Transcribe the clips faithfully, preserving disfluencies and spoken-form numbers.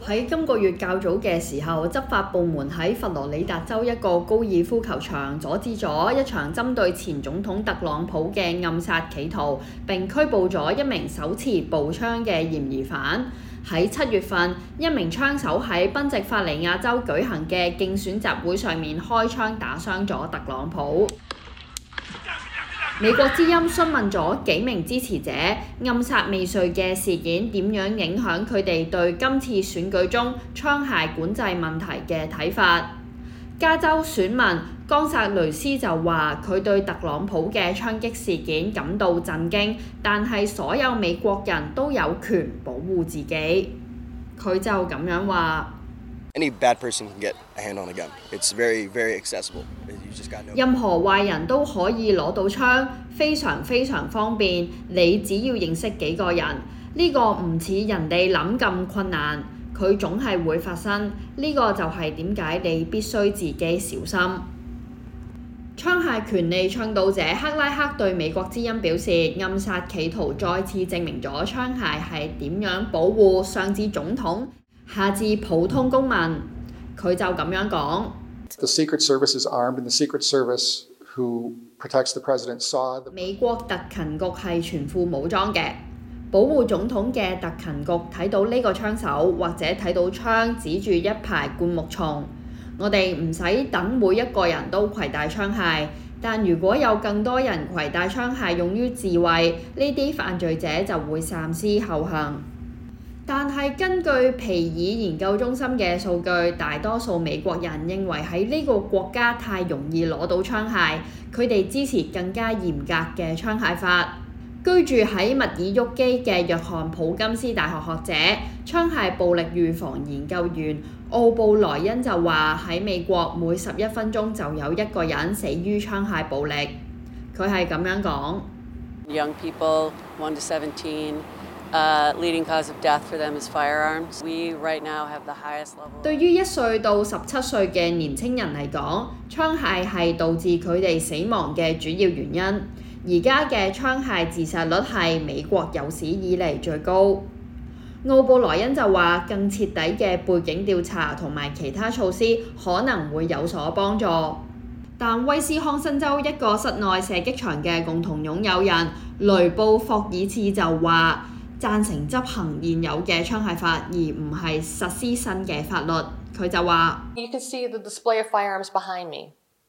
喺今個月較早嘅時候，執法部門喺佛羅里達州一個高爾夫球場阻止咗一場針對前總統特朗普嘅暗殺企圖，並拘捕咗一名手持步槍嘅嫌疑犯。喺七月份，一名槍手喺賓夕法尼亞州舉行嘅競選集會上面開槍打傷咗特朗普。美國之音詢問咗幾名支持者暗殺未遂嘅事件點樣影響佢哋對今次選舉中槍械管制問題嘅睇法。加州選民岡薩雷斯就話佢對特朗普嘅槍擊事件感到震驚，但係所有美國人都有權保護自己。佢就咁樣話。 Any bad person can get a hand on a gun. It's very, very accessible. You just got no... 任何壞人都可以攞到槍，非常非常方便。你只要認識幾個人，呢個唔似人哋諗咁困難，佢總係會發生。呢個就係點解你必須自己小心。槍械權利倡導者克拉克對美國之音表示，暗殺企圖再次證明咗槍械係點樣保護上至總統下至普通公民。佢就咁樣講。 The Secret Service is armed, and the Secret Service who protects the president saw the... 美國特勤局係全副武裝嘅，保護總統嘅特勤局睇到呢個槍手或者睇到槍指住一排灌木叢。我哋唔使等每一個人都攜帶槍械，但如果有更多人攜帶槍械用於自衛，呢啲犯罪者就會三思後行。但係根據皮爾研究中心嘅數據，大多數美國人認為喺呢個國家太容易攞到槍械，佢哋支持更加嚴格嘅槍械法。居住喺密爾沃基嘅約翰普金斯大學學者、槍械暴力預防研究員奧布萊恩就話：喺美國每十一分鐘就有一個人死於槍械暴力。佢係咁樣講。 Young people, one to seventeen. Uh, leading cause of death for them is firearms. We right now have the highest level. 對於一歲到十七歲嘅年輕人嚟講，槍械係導致佢哋死亡嘅主要原因。而家嘅槍械自殺率係美國有史以嚟最高。奧布萊恩就話，更徹底嘅背景調查同埋其他措施可能會有所幫助。但威斯康辛州一個室內射擊場嘅共同擁有人雷布霍爾茨就話，贊成執行現有嘅槍械法，而唔係實施新嘅法律。佢就話 You can see the display of firearms behind me,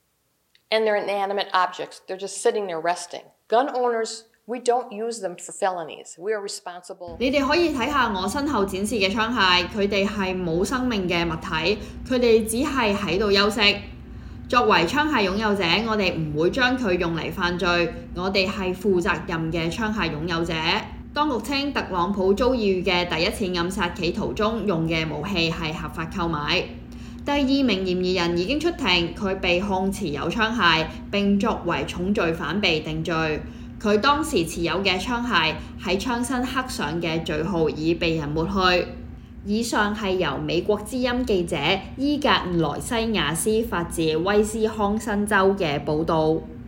and they're inanimate objects. They're just sitting there resting. Gun owners, we don't use them for felonies. We are responsible. 你哋可以睇下我身後展示嘅槍械，佢哋係冇生命嘅物體，佢哋只係喺度休息。作為槍械擁有者，我哋唔會將佢用嚟犯罪，我哋係負責任嘅槍械擁有者。當局稱特朗普遭遇嘅第一次暗殺企圖中用嘅武器係合法購買。第二名嫌疑人已經出庭，佢被控持有槍械並作為重罪犯被定罪。佢當時持有嘅槍械喺槍身刻上嘅序號已被人抹去。以上係由美國之音記者伊格萊西亞斯發自威斯康辛州嘅報導。